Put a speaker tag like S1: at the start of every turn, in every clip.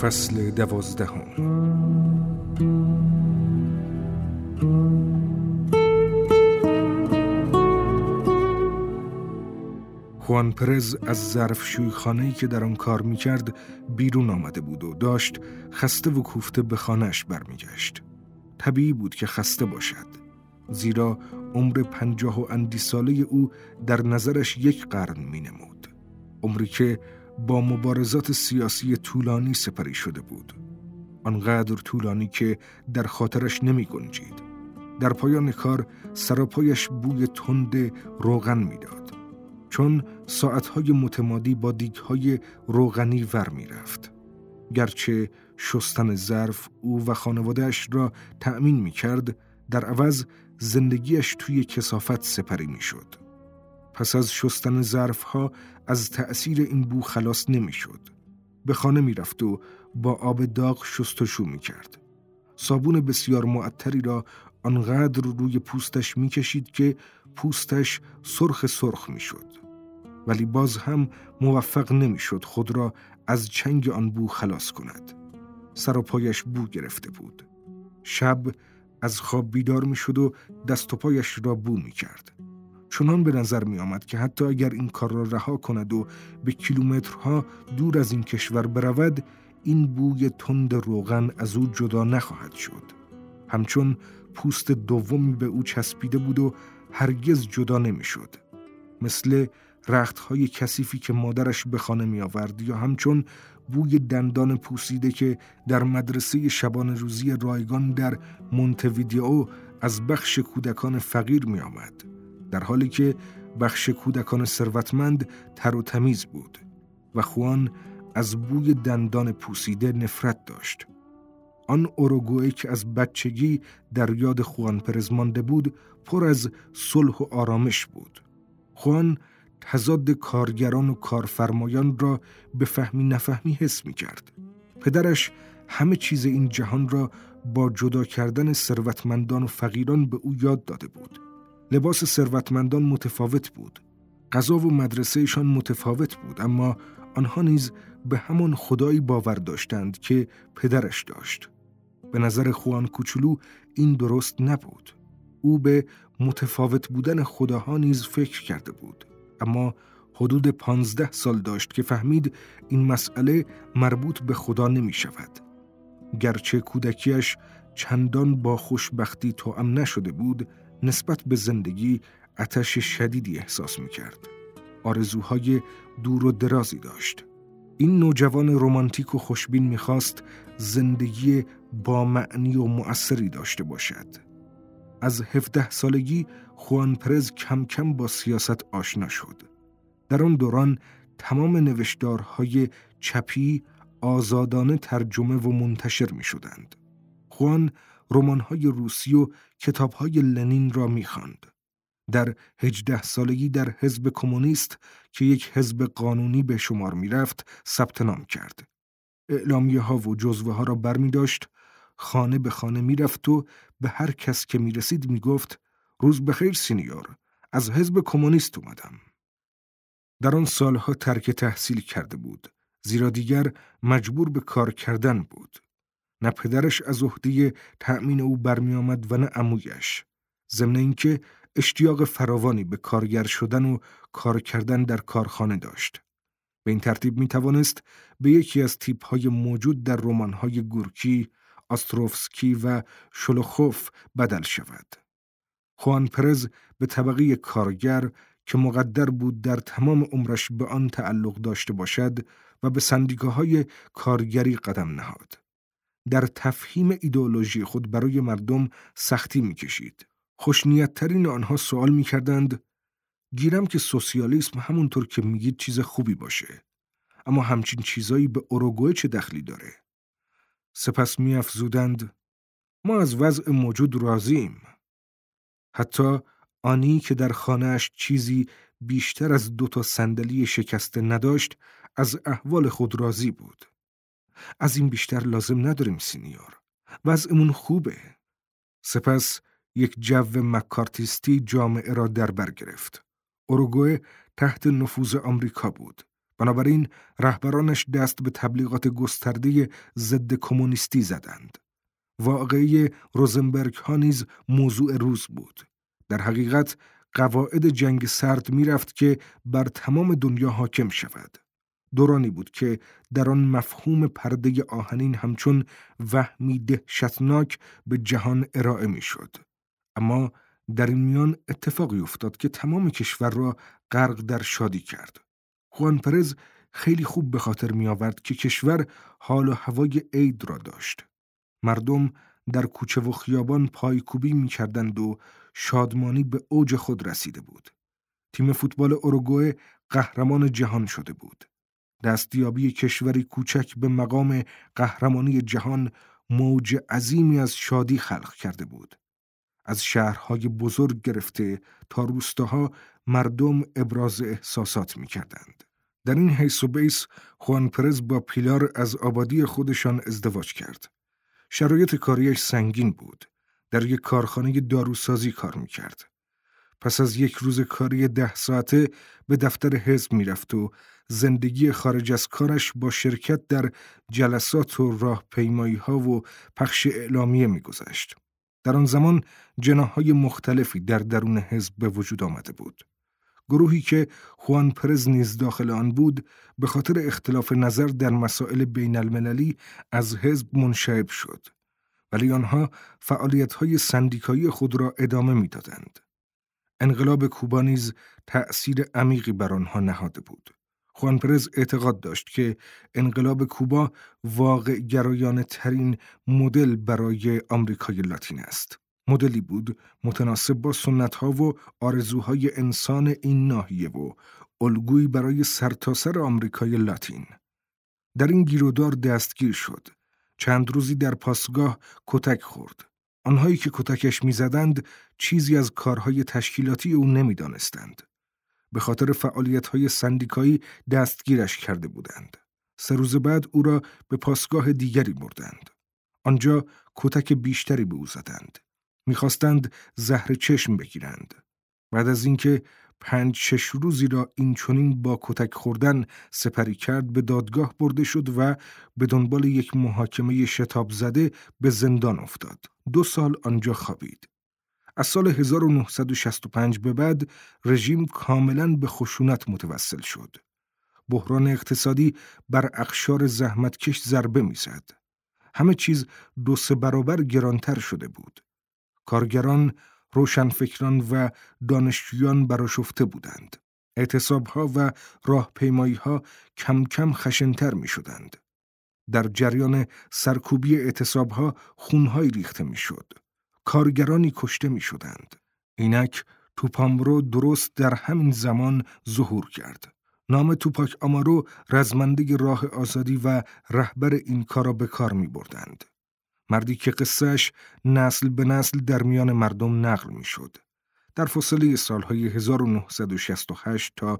S1: فصل 12. خوان پرز از ظرفشوی خانه‌ای که در آن کار می‌کرد بیرون آمده بود و داشت خسته و کوفته به خانه‌اش برمیگشت. طبیعی بود که خسته باشد، زیرا عمر 50 و اندی ساله او در نظرش 1 قرن می‌نمود، عمری که با مبارزات سیاسی طولانی سپری شده بود، آنقدر طولانی که در خاطرش نمی گنجید. در پایان کار سراپایش بوی تند روغن میداد، چون ساعتهای متمادی با دیگهای روغنی ور می رفت. گرچه شستن ظرف او و خانوادهش را تأمین می کرد، در عوض زندگیش توی کثافت سپری می شد. پس از شستن ظرفها از تأثیر این بو خلاص نمی شد. به خانه می رفت و با آب داغ شستشو می کرد. صابون بسیار معطری را آنقدر روی پوستش می کشید که پوستش سرخ می شد. ولی باز هم موفق نمی شد خود را از چنگ آن بو خلاص کند. سر و پایش بو گرفته بود. شب از خواب بیدار می شد و دست و پایش را بو می کرد. چنان به نظر می آمد که حتی اگر این کار را رها کند و به کیلومترها دور از این کشور برود، این بوی تند روغن از او جدا نخواهد شد. همچون پوست دومی به او چسبیده بود و هرگز جدا نمی شد. مثل رختهای کثیفی که مادرش به خانه می آورد، یا همچون بوی دندان پوسیده که در مدرسه شبانه روزی رایگان در مونته‌ویدئو از بخش کودکان فقیر می آمد، در حالی که بخش کودکان ثروتمند تر و تمیز بود. و خوان از بوی دندان پوسیده نفرت داشت. آن اوروگوئه که از بچگی در یاد خوان پرز مانده بود پر از صلح و آرامش بود. خوان تضاد کارگران و کارفرمایان را به فهمی نفهمی حس می کرد. پدرش همه چیز این جهان را با جدا کردن ثروتمندان و فقیران به او یاد داده بود. لباس ثروتمندان متفاوت بود، غذا و مدرسهشان متفاوت بود، اما آنها نیز به همان خدایی باور داشتند که پدرش داشت. به نظر خوان کوچولو این درست نبود. او به متفاوت بودن خداها نیز فکر کرده بود، اما حدود 15 سال داشت که فهمید این مسئله مربوط به خدا نمی شود. گرچه کودکیش چندان با خوشبختی توأم نشده بود، نسبت به زندگی آتش شدیدی احساس می کرد. آرزوهای دور و درازی داشت. این نوجوان رمانتیک و خوشبین می خواست زندگی با معنی و مؤثری داشته باشد. از 17 سالگی خوان پرز کم کم با سیاست آشنا شد. در آن دوران تمام نوشتارهای چپی آزادانه ترجمه و منتشر می شدند. خوان رمان‌های روسی و کتاب‌های لنین را می‌خواند. در 18 سالگی در حزب کمونیست که یک حزب قانونی به شمار می‌رفت ثبت نام کرد. اعلامیه‌ها و جزوه‌ها را برمی‌داشت، خانه به خانه می‌رفت و به هر کس که می‌رسید می‌گفت: روز بخیر سینیور، از حزب کمونیست اومدم. در آن سالها ترک تحصیل کرده بود، زیرا دیگر مجبور به کار کردن بود. نه پدرش از عهده تأمین او برمی آمد و نه عمویش، ضمن اینکه اشتیاق فراوانی به کارگر شدن و کار کردن در کارخانه داشت. به این ترتیب می توانست به یکی از تیپ‌های موجود در رمان‌های گورکی، آستروفسکی و شولوخوف بدل شود. خوان پرز به طبقه کارگر که مقدر بود در تمام عمرش به آن تعلق داشته باشد و به سندیکاهای کارگری قدم نهاد. در تفهیم ایدئولوژی خود برای مردم سختی می‌کشید. خوشنیت‌ترین آنها سوال می‌کردند: گیرم که سوسیالیسم همونطور که میگید چیز خوبی باشه، اما همچین چیزایی به اوروگوئه چه دخلی داره؟ سپس می‌افزودند: ما از وضع موجود راضیم. حتی آنی که در خانه‌اش چیزی بیشتر از 2 صندلی شکسته نداشت، از احوال خود راضی بود. از این بیشتر لازم نداریم سینیور، وضعمون خوبه. سپس یک جو مکارتیستی جامعه را در بر گرفت. اوروگوئه تحت نفوذ آمریکا بود. بنابراین رهبرانش دست به تبلیغات گسترده ضد کمونیستی زدند. واقعه روزنبرگ ها نیز موضوع روز بود. در حقیقت قواعد جنگ سرد می رفت که بر تمام دنیا حاکم شود. دورانی بود که در آن مفهوم پرده آهنین همچون وهمی دهشتناک به جهان ارائه می شد. اما در این میان اتفاقی افتاد که تمام کشور را غرق در شادی کرد. خوان پرز خیلی خوب به خاطر می آورد که کشور حال و هوای عید را داشت. مردم در کوچه و خیابان پایکوبی می کردند و شادمانی به اوج خود رسیده بود. تیم فوتبال اوروگوئه قهرمان جهان شده بود. دستیابی کشوری کوچک به مقام قهرمانی جهان موج عظیمی از شادی خلق کرده بود. از شهرهای بزرگ گرفته تا روستاها مردم ابراز احساسات می کردند. در این حیث و بیس خوان پرز با پیلار از آبادی خودشان ازدواج کرد. شرایط کاریش سنگین بود. در یک کارخانه داروسازی کار می کرد. پس از یک روز کاری 10 ساعته به دفتر حزب می رفت و زندگی خارج از کارش با شرکت در جلسات و راهپیمایی ها و پخش اعلامیه می گذشت. در آن زمان جناح‌های مختلفی در درون حزب به وجود آمده بود. گروهی که خوان پرز نیز داخل آن بود به خاطر اختلاف نظر در مسائل بین المللی از حزب منشعب شد. ولی آنها فعالیت‌های سندیکایی خود را ادامه می‌دادند. انقلاب کوبا نیز تأثیر عمیقی بر آنها نهاده بود. خوان پرز اعتقاد داشت که انقلاب کوبا واقع گرایانه ترین مدل برای آمریکای لاتین است. مدلی بود متناسب با سنت‌ها و آرزوهای انسان این ناحیه و الگویی برای سرتاسر آمریکای لاتین. در این گیرودار دستگیر شد. چند روزی در پاسگاه کتک خورد. آنهایی که کتکش می‌زدند چیزی از کارهای تشکیلاتی او نمی‌دانستند. به خاطر فعالیت‌های سندیکایی دستگیرش کرده بودند. 3 روز بعد او را به پاسگاه دیگری بردند. آنجا کتک بیشتری به او زدند. می‌خواستند زهر چشم بگیرند. بعد از اینکه 5-6 روزی را این چنین با کتک خوردن سپری کرد به دادگاه برده شد و به دنبال یک محاکمه شتاب زده به زندان افتاد. 2 سال آنجا خوابید. از سال 1965 به بعد رژیم کاملاً به خشونت متوسل شد. بحران اقتصادی بر اقشار زحمتکش ضربه می‌زد. همه چیز 2-3 برابر گرانتر شده بود. کارگران، روشنفکران و دانشجویان برآشفته بودند. اعتصاب‌ها و راهپیمایی‌ها کم کم خشن‌تر می‌شدند. در جریان سرکوبی اعتصاب‌ها خون‌هایی ریخته می‌شد. کارگرانی کشته می‌شدند. اینک توپامرو درست در همین زمان ظهور کرد. نام توپاک آمارو رزمنده راه آزادی و رهبر این کارا به کار می‌بردند. مردی که قصهش نسل به نسل در میان مردم نقل می‌شد. در فاصله سالهای 1968 تا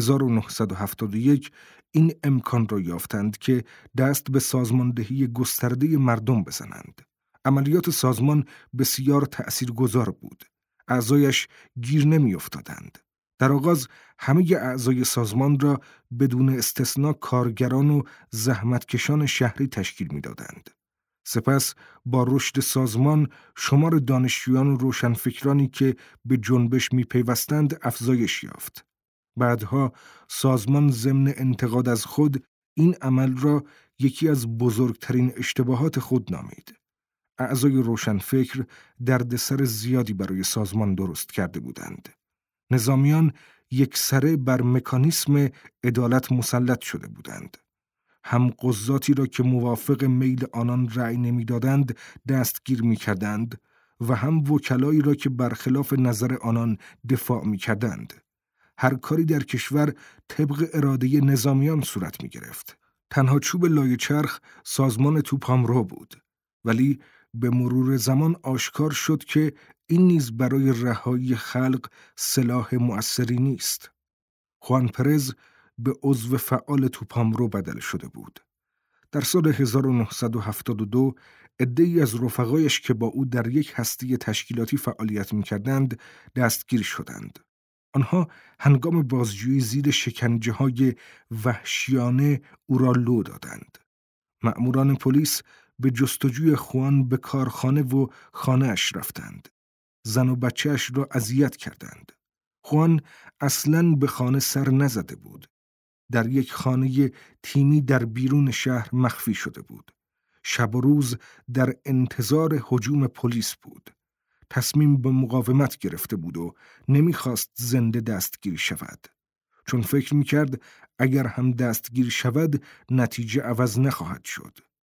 S1: 1971 این امکان را یافتند که دست به سازماندهی گسترده مردم بزنند. عملیات سازمان بسیار تأثیرگذار بود. اعضایش گیر نمی افتادند. در آغاز همه اعضای سازمان را بدون استثنا کارگران و زحمتکشان شهری تشکیل می دادند. سپس با رشد سازمان شمار دانشجویان و روشنفکرانی که به جنبش می پیوستند افزایش یافت. بعدها سازمان ضمن انتقاد از خود این عمل را یکی از بزرگترین اشتباهات خود نامید. اعضای روشنفکر دردسر زیادی برای سازمان درست کرده بودند. نظامیان یکسره بر مکانیسم عدالت مسلط شده بودند. هم قضاتی را که موافق میل آنان رأی نمی‌دادند دستگیر می‌کردند و هم وکلایی را که برخلاف نظر آنان دفاع می‌کردند. هر کاری در کشور طبق اراده نظامیان صورت می‌گرفت. تنها چوب لای چرخ سازمان توپامرو بود. ولی به مرور زمان آشکار شد که این نیز برای رهایی خلق سلاح مؤثری نیست. خوان پرز به عضو فعال توپامرو بدل شده بود. در سال 1972 عده‌ای از رفقایش که با او در یک هسته تشکیلاتی فعالیت می‌کردند دستگیر شدند. آنها هنگام بازجویی زیر شکنجه‌های وحشیانه او را لو دادند. مأموران پلیس به جستجوی خوان به کارخانه و خانه‌اش رفتند. زن و بچه‌اش را اذیت کردند. خوان اصلاً به خانه سر نزده بود. در یک خانه تیمی در بیرون شهر مخفی شده بود. شب و روز در انتظار هجوم پلیس بود. تصمیم به مقاومت گرفته بود و نمیخواست زنده دستگیر شود. چون فکر میکرد اگر هم دستگیر شود نتیجه عوض نخواهد شد.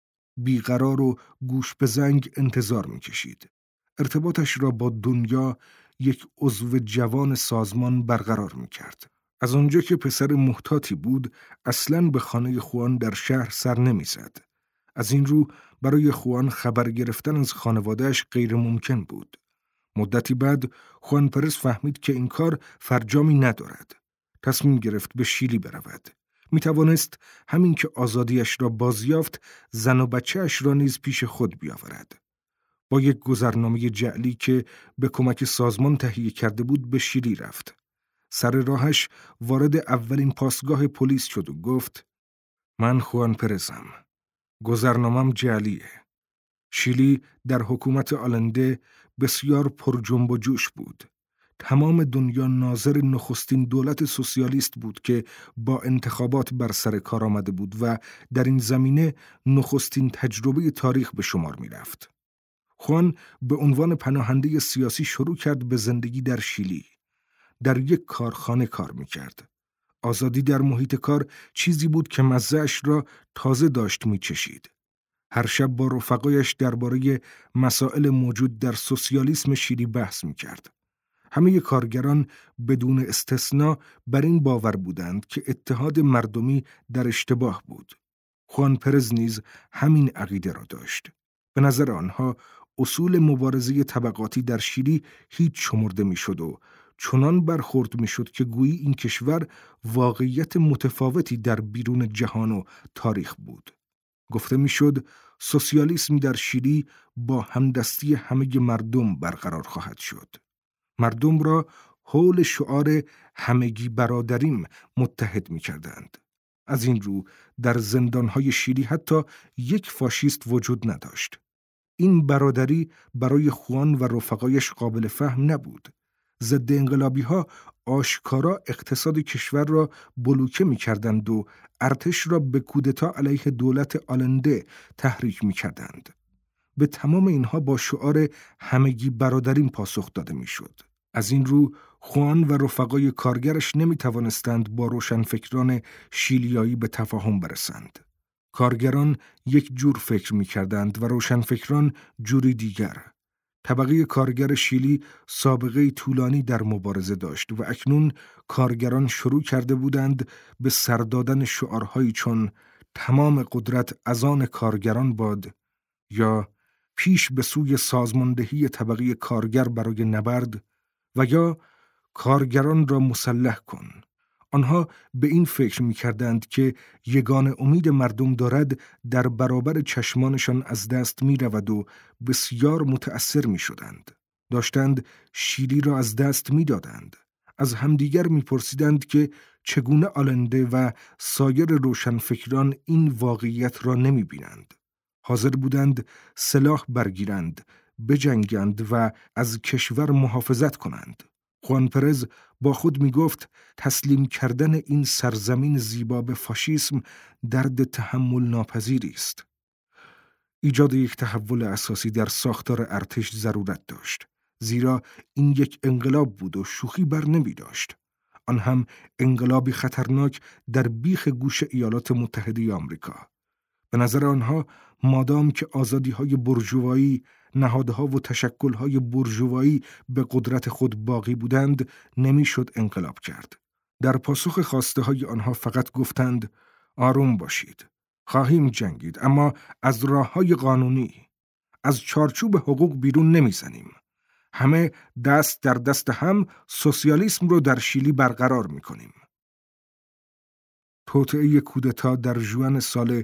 S1: بیقرار و گوش به زنگ انتظار میکشید. ارتباطش را با دنیا، یک عضو جوان سازمان، برقرار میکرد. از آنجا که پسر محتاطی بود، اصلاً به خانه خوان در شهر سر نمیزد. از این رو برای خوان خبر گرفتن از خانوادهش غیر ممکن بود. مدتی بعد خوان پرز فهمید که این کار فرجامی ندارد. تصمیم گرفت به شیلی برود. می توانست همین که آزادیش را بازیافت زن و بچه‌اش را نیز پیش خود بیاورد. با یک گذرنامه جعلی که به کمک سازمان تهیه کرده بود به شیلی رفت. سر راهش وارد اولین پاسگاه پلیس شد و گفت: من خوان پرزم. گذرنامه‌ام جعلیه. شیلی در حکومت آلنده بسیار پر جنب و جوش بود. تمام دنیا ناظر نخستین دولت سوسیالیست بود که با انتخابات بر سر کار آمده بود و در این زمینه نخستین تجربه تاریخ به شمار می رفت. خوان به عنوان پناهنده سیاسی شروع کرد به زندگی در شیلی. در یک کارخانه کار می کرد. آزادی در محیط کار چیزی بود که مزه‌اش را تازه داشت می چشید. هر شب با رفقایش درباره مسائل موجود در سوسیالیسم شیلی بحث می کرد. همه کارگران بدون استثنا بر این باور بودند که اتحاد مردمی در اشتباه بود. خوان پرز نیز همین عقیده را داشت. به نظر آنها اصول مبارزه طبقاتی در شیلی هیچ شمرده می شد و چنان برخورد می شد که گویی این کشور واقعیت متفاوتی در بیرون جهان و تاریخ بود. گفته می شد سوسیالیسم در شیلی با همدستی همه مردم برقرار خواهد شد. مردم را حول شعار همگی برادریم متحد می کردند. از این رو در زندانهای شیلی حتی یک فاشیست وجود نداشت. این برادری برای خوان و رفقایش قابل فهم نبود. ضد انقلابی‌ها آشکارا اقتصاد کشور را بلوکه می‌کردند و ارتش را به کودتا علیه دولت آلنده تحریک می‌کردند. به تمام اینها با شعار همگی برادریم پاسخ داده می‌شد. از این رو خوان و رفقای کارگرش نمی‌توانستند با روشنفکران شیلیایی به تفاهم برسند. کارگران یک جور فکر می‌کردند و روشنفکران جوری دیگر. طبقه کارگر شیلی سابقه طولانی در مبارزه داشت و اکنون کارگران شروع کرده بودند به سر دادن شعارهایی چون تمام قدرت از آن کارگران باد یا پیش به سوی سازماندهی طبقه کارگر برای نبرد و یا کارگران را مسلح کن. آنها به این فکر می‌کردند که یگانه امید مردم دارد در برابر چشمانشان از دست می‌رود و بسیار متأثر می‌شدند. داشتند شیلی را از دست می‌دادند. از همدیگر می‌پرسیدند که چگونه آلنده و سایر روشنفکران این واقعیت را نمی‌بینند. حاضر بودند سلاح برگیرند، بجنگند و از کشور محافظت کنند. خوان پرز با خود می گفت تسلیم کردن این سرزمین زیبا به فاشیسم درد تحمل ناپذیری است. ایجاد یک تحول اساسی در ساختار ارتش ضرورت داشت، زیرا این یک انقلاب بود و شوخی بر نمی داشت. آن هم انقلابی خطرناک در بیخ گوش ایالات متحده آمریکا. به نظر آنها مادام که آزادی‌های بورژوایی، نهادها و تشکل‌های بورژوایی به قدرت خود باقی بودند، نمی‌شد انقلاب کرد. در پاسخ خواسته‌های آنها فقط گفتند آروم باشید. خواهیم جنگید، اما از راه‌های قانونی. از چارچوب حقوق بیرون نمی‌زنیم. همه دست در دست هم سوسیالیسم رو در شیلی برقرار می‌کنیم. توطئه کودتا در ژوئن سال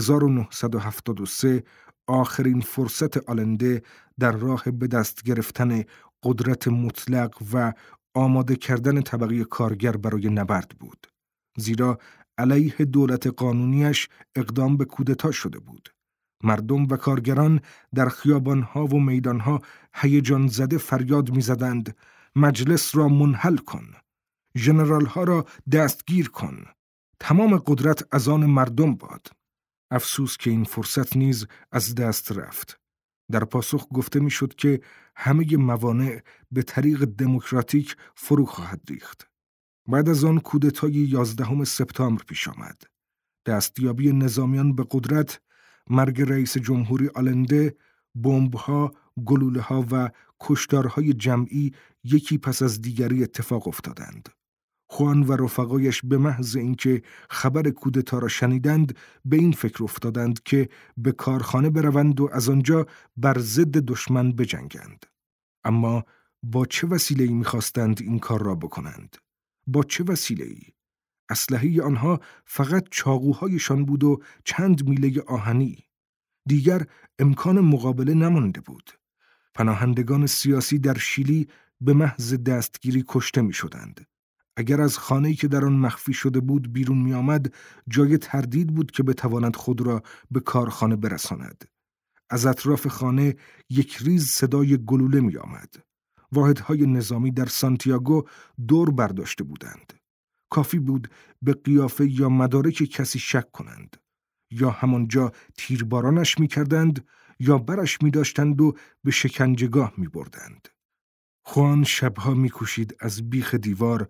S1: 1973 آخرین فرصت آلنده در راه به دست گرفتن قدرت مطلق و آماده کردن طبقه کارگر برای نبرد بود. زیرا علیه دولت قانونیش اقدام به کودتا شده بود. مردم و کارگران در خیابانها و میدانها هیجان زده فریاد می‌زدند: مجلس را منحل کن، ژنرال‌ها را دستگیر کن، تمام قدرت از آن مردم باد. افسوس که این فرصت نیز از دست رفت. در پاسخ گفته می‌شد که همه موانع به طریق دموکراتیک فرو خواهد ریخت. بعد از آن کودتای 11 سپتامبر پیش آمد. دستیابی نظامیان به قدرت، مرگ رئیس جمهوری آلنده، بمب‌ها، گلوله‌ها و کشتارهای جمعی یکی پس از دیگری اتفاق افتادند. خوان و رفقایش به محض اینکه خبر کودتا را شنیدند به این فکر افتادند که به کارخانه بروند و از آنجا بر ضد دشمن بجنگند. اما با چه وسیله‌ای می‌خواستند این کار را بکنند؟ با چه وسیله‌ای؟ اسلحه آنها فقط چاقوهایشان بود و چند میله آهنی. دیگر امکان مقابله نمانده بود. پناهندگان سیاسی در شیلی به محض دستگیری کشته می شدند. اگر از خانه‌ای که در آن مخفی شده بود بیرون می آمد، جای تردید بود که بتواند خود را به کارخانه برساند. از اطراف خانه یک ریز صدای گلوله می آمد. واحدهای نظامی در سانتیاگو دور برداشته بودند. کافی بود به قیافه یا مدارک کسی شک کنند. یا همانجا تیربارانش می کردند یا برش می داشتند و به شکنجهگاه می بردند. خوان شبها می کوشید از بیخ دیوار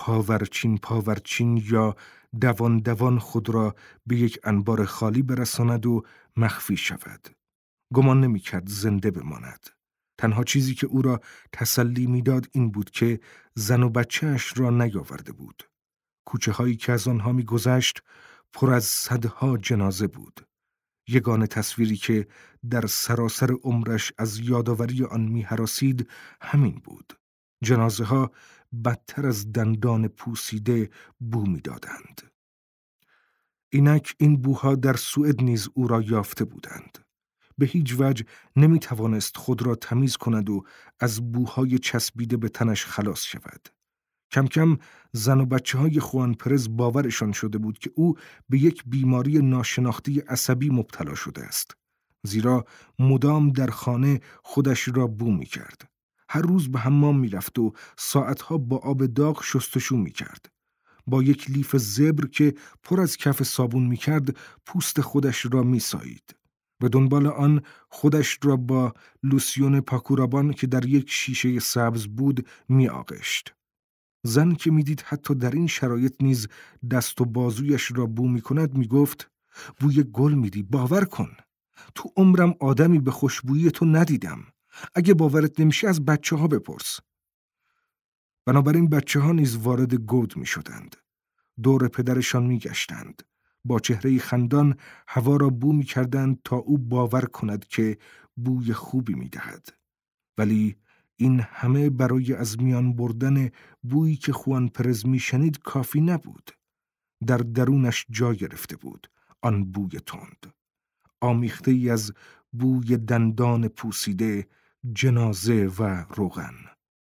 S1: پاورچین یا دوان خود را به یک انبار خالی برساند و مخفی شود. گمان نمی کرد زنده بماند. تنها چیزی که او را تسلی می داد این بود که زن و بچه‌اش را نیاورده بود. کوچه هایی که از آنها می گذشت پر از صدها جنازه بود. یگانه تصویری که در سراسر عمرش از یادآوری آن می هراسید همین بود. جنازه ها بدتر از دندان پوسیده بو می دادند. اینک این بوها در سوئد نیز او را یافته بودند. به هیچ وجه نمی توانست خود را تمیز کند و از بوهای چسبیده به تنش خلاص شود. کم کم زن و بچه های خوان پرز باورشان شده بود که او به یک بیماری ناشناخته عصبی مبتلا شده است. زیرا مدام در خانه خودش را بو می کرد. هر روز به حمام می رفت و ساعتها با آب داغ شستشو می کرد. با یک لیف زبر که پر از کف صابون می کرد پوست خودش را می سایید. به دنبال آن خودش را با لوسیون پاکورابان که در یک شیشه سبز بود می آغشت. زن که میدید حتی در این شرایط نیز دست و بازویش را بو می کند می گفت: بوی گل میدی، باور کن. تو عمرم آدمی به خوشبویی تو ندیدم. اگه باورت نمیشه از بچه ها بپرس. بنابراین بچه ها نیز وارد گود می شدند. دور پدرشان می گشتند. با چهره خندان هوا را بو می کردند تا او باور کند که بوی خوبی می دهد. ولی این همه برای از میان بردن بویی که خوان پرز می شنید کافی نبود. در درونش جا گرفته بود آن بوی تند، آمیخته ای از بوی دندان پوسیده، جنازه و روغن.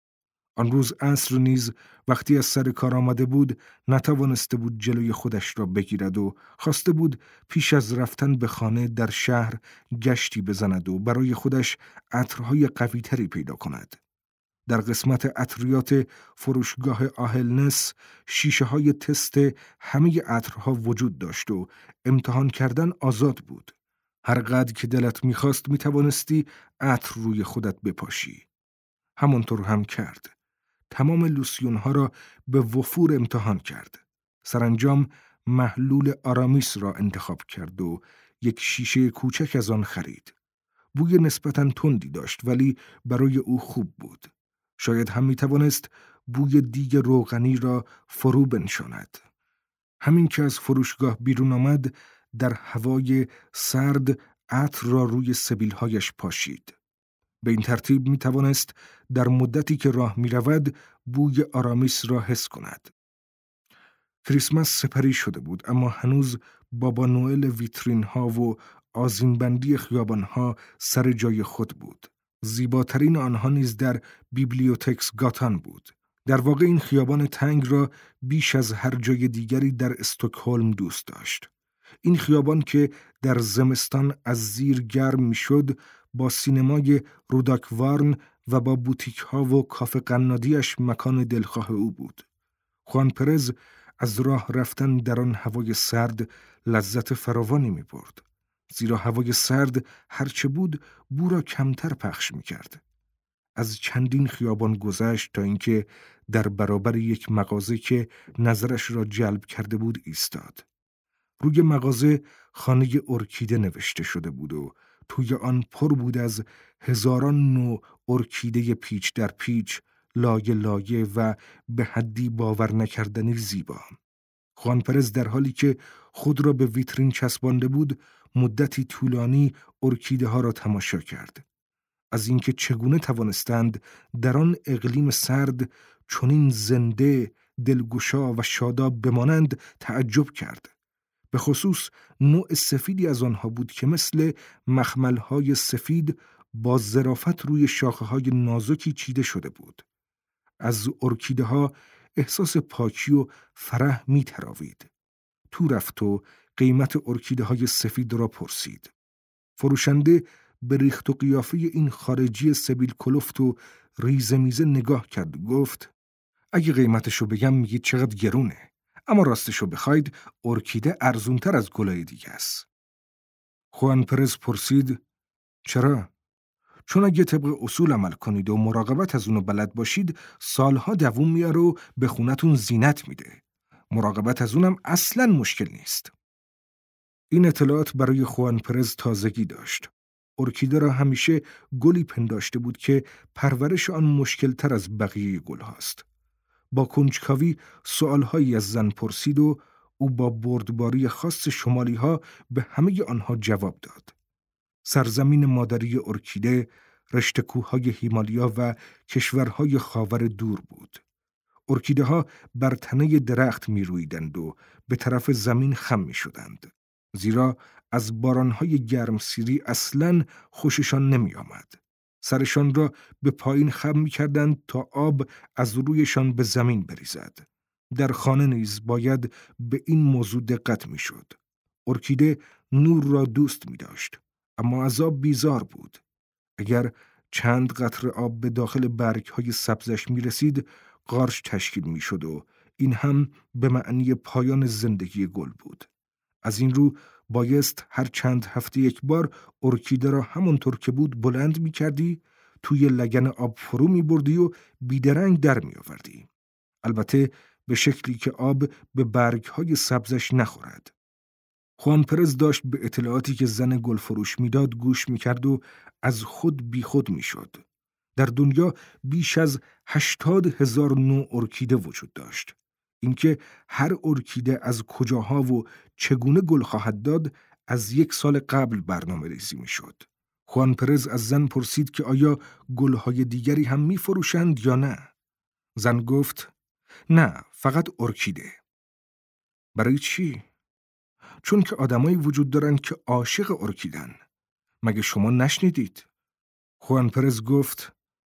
S1: آن روز عصر نیز وقتی از سر کار آمده بود نتوانسته بود جلوی خودش را بگیرد و خواسته بود پیش از رفتن به خانه در شهر گشتی بزند و برای خودش عطرهای قوی‌تری پیدا کند. در قسمت عطریات فروشگاه آهلنس شیشه های تست همه عطرها وجود داشت و امتحان کردن آزاد بود. هر قدر که دلت میخواست میتوانستی عطر روی خودت بپاشی. همانطور هم کرد. تمام لوسیونها را به وفور امتحان کرد. سرانجام محلول آرامیس را انتخاب کرد و یک شیشه کوچک از آن خرید. بوی نسبتاً تندی داشت ولی برای او خوب بود. شاید هم میتوانست بوی دیگ روغنی را فرو بنشاند. همین که از فروشگاه بیرون آمد در هوای سرد عطر را روی سبیلهایش پاشید. به این ترتیب می توانست در مدتی که راه می رود بوی آرامیس را حس کند. کریسمس سپری شده بود اما هنوز بابا نوئل ویترین ها و آذینبندی خیابان ها سر جای خود بود. زیباترین آنها نیز در بیبلیوتکس گاتان بود. در واقع این خیابان تنگ را بیش از هر جای دیگری در استکهلم دوست داشت. این خیابان که در زمستان از زیر گرم میشد، با سینمای روداکوارن و با بوتیک ها و کافه قنادیش مکان دلخواه او بود. خوان پرز از راه رفتن در آن هوای سرد لذت فراوانی می برد. زیرا هوای سرد هرچه بود بو را کمتر پخش می کرد. از چندین خیابان گذشت تا اینکه در برابر یک مغازه که نظرش را جلب کرده بود ایستاد. روی مغازه خانه ارکیده نوشته شده بود و توی آن پر بود از هزاران نوع ارکیده پیچ در پیچ، لایه لایه و به حدی باور نکردنی زیبا. خوان پرز در حالی که خود را به ویترین چسبانده بود، مدتی طولانی ارکیده ها را تماشا کرد. از اینکه چگونه توانستند در آن اقلیم سرد چنین زنده، دلگشا و شاداب بمانند تعجب کرد. به خصوص نوع سفیدی از آنها بود که مثل مخملهای سفید با ظرافت روی شاخه‌های نازکی چیده شده بود. از ارکیده ها احساس پاکی و فرح می تراوید. تو رفت و قیمت ارکیده های سفید را پرسید. فروشنده به ریخت و قیافه این خارجی سبیل کلفت و ریزه میزه نگاه کرد. گفت اگه قیمتشو بگم میگید چقدر گرونه، اما راستشو بخواید ارکیده ارزونتر از گلای دیگه است. خوان پرز پرسید چرا؟ چون اگه طبق اصول عمل کنید و مراقبت از اونو بلد باشید، سالها دووم میاره و به خونتون زینت میده. مراقبت از اونم اصلاً مشکل نیست. این اطلاعات برای خوان پرز تازگی داشت. ارکیده را همیشه گلی پنداشته بود که پرورش آن مشکل تر از بقیه گل هاست. با کنجکاوی سوالهایی از زن پرسید و او با بردباری خاص شمالی ها به همه آنها جواب داد. سرزمین مادری ارکیده، رشته کوههای هیمالیا و کشورهای خاور دور بود. ارکیده ها بر تنه درخت می رویدند و به طرف زمین خم می شدند. زیرا از بارانهای گرمسیری اصلاً خوششان نمی آمد. سرشان را به پایین خم می کردند تا آب از رویشان به زمین بریزد. در خانه نیز باید به این موضوع دقت می شد. ارکیده نور را دوست می داشت، اما از آب بیزار بود. اگر چند قطره آب به داخل برگ‌های سبزش می رسید، قارچ تشکیل می شد و این هم به معنی پایان زندگی گل بود. از این رو بایست هر چند هفته یک بار ارکیده را همونطور که بود بلند می کردی، توی لگن آب فرو می بردی و بیدرنگ در می آوردی. البته به شکلی که آب به برگ‌های سبزش نخورد. خوان پرز داشت به اطلاعاتی که زن گل فروش می داد گوش می کرد و از خود بی خود می شد. در دنیا بیش از 80,000 نوع ارکیده وجود داشت. اینکه هر ارکیده از کجاها و چگونه گل خواهد داد از 1 سال قبل برنامه ریزی می شد. خوان پرز از زن پرسید که آیا گلهای دیگری هم می فروشند یا نه؟ زن گفت نه، فقط ارکیده. برای چی؟ چون که آدمایی وجود دارن که عاشق ارکیدن. مگه شما نشنیدید؟ خوان پرز گفت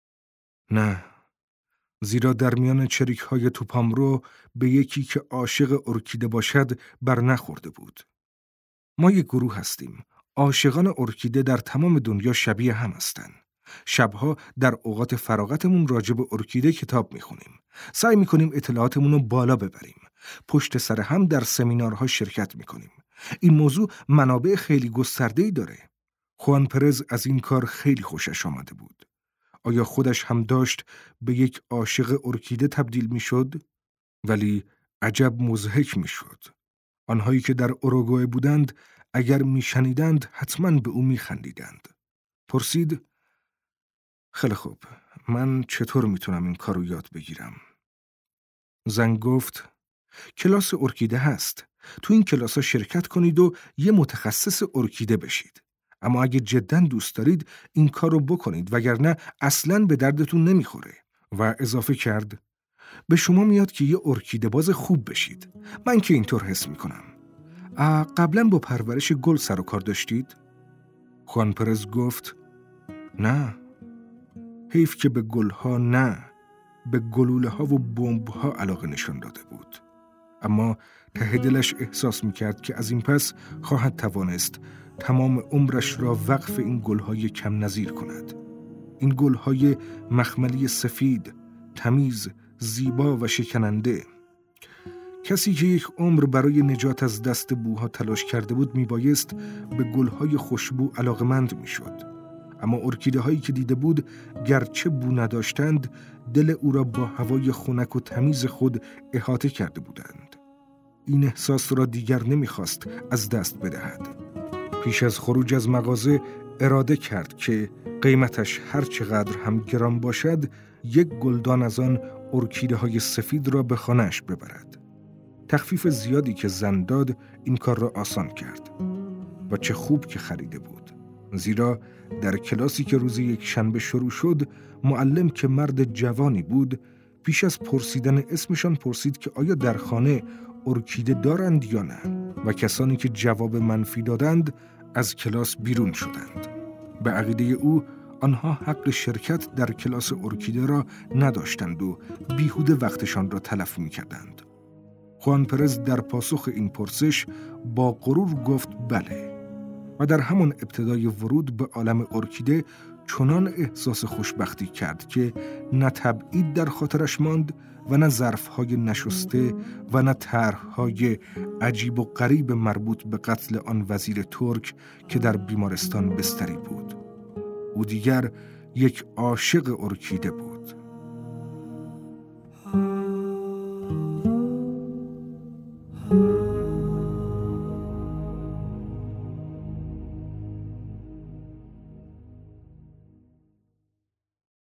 S1: نه، زیرا در میان چریک‌های توپامرو به یکی که عاشق ارکیده باشد بر نخورده بود. ما یک گروه هستیم. عاشقان ارکیده در تمام دنیا شبیه هم هستند. شبها در اوقات فراغتمون راجع به ارکیده کتاب میخونیم. سعی میکنیم اطلاعاتمون رو بالا ببریم. پشت سر هم در سمینارها شرکت میکنیم. این موضوع منابع خیلی گسترده‌ای داره. خوان پرز از این کار خیلی خوشش آمده بود. آیا خودش هم داشت به یک عاشق ارکیده تبدیل میشد؟ ولی عجب مضحک میشد. آنهایی که در اوروگوئه بودند اگر میشنیدند حتما به او میخندیدند. پرسید خیلی خوب، من چطور میتونم این کارو یاد بگیرم؟ زن گفت کلاس ارکیده هست. تو این کلاس‌ها شرکت کنید و یه متخصص ارکیده بشید. اما اگه جداً دوست دارید این کارو بکنید، وگرنه اصلاً به دردتون نمیخوره. و اضافه کرد به شما میاد که یه ارکیده باز خوب بشید. من که اینطور حس میکنم. قبلاً با پرورش گل سر و کار داشتید؟ خوان پرز گفت نه. حیف که به گلها نه. به گلوله ها و بمب ها علاقه نشان داده بود. اما ته دلش احساس میکرد که از این پس خواهد توانست تمام عمرش را وقف این گلهای کم نظیر کند. این گلهای مخملی سفید، تمیز، زیبا و شکننده. کسی که یک عمر برای نجات از دست بوها تلاش کرده بود میبایست به گلهای خوشبو علاقمند میشد. اما ارکیده هایی که دیده بود گرچه بو نداشتند، دل او را با هوای خنک و تمیز خود احاطه کرده بودند. این احساس را دیگر نمیخواست از دست بدهد. پیش از خروج از مغازه اراده کرد که قیمتش هر چقدر هم گران باشد، یک گلدان از آن ارکیده های سفید را به خانه‌اش ببرد. تخفیف زیادی که زن داد این کار را آسان کرد. و چه خوب که خریده بود. زیرا در کلاسی که روز یک شنبه شروع شد، معلم که مرد جوانی بود، پیش از پرسیدن اسمشان پرسید که آیا در خانه ارکیده دارند یا نه، و کسانی که جواب منفی دادند از کلاس بیرون شدند. به عقیده او آنها حق شرکت در کلاس ارکیده را نداشتند و بیهوده وقتشان را تلف می‌کردند. خوان پرز در پاسخ این پرسش با غرور گفت بله، و در همان ابتدای ورود به عالم ارکیده چنان احساس خوشبختی کرد که نه تبعید در خاطرش ماند و نه ظرف‌های نشسته و نه طرح‌های عجیب و غریب مربوط به قتل آن وزیر ترک که در بیمارستان بستری بود. او دیگر یک عاشق ارکیده بود.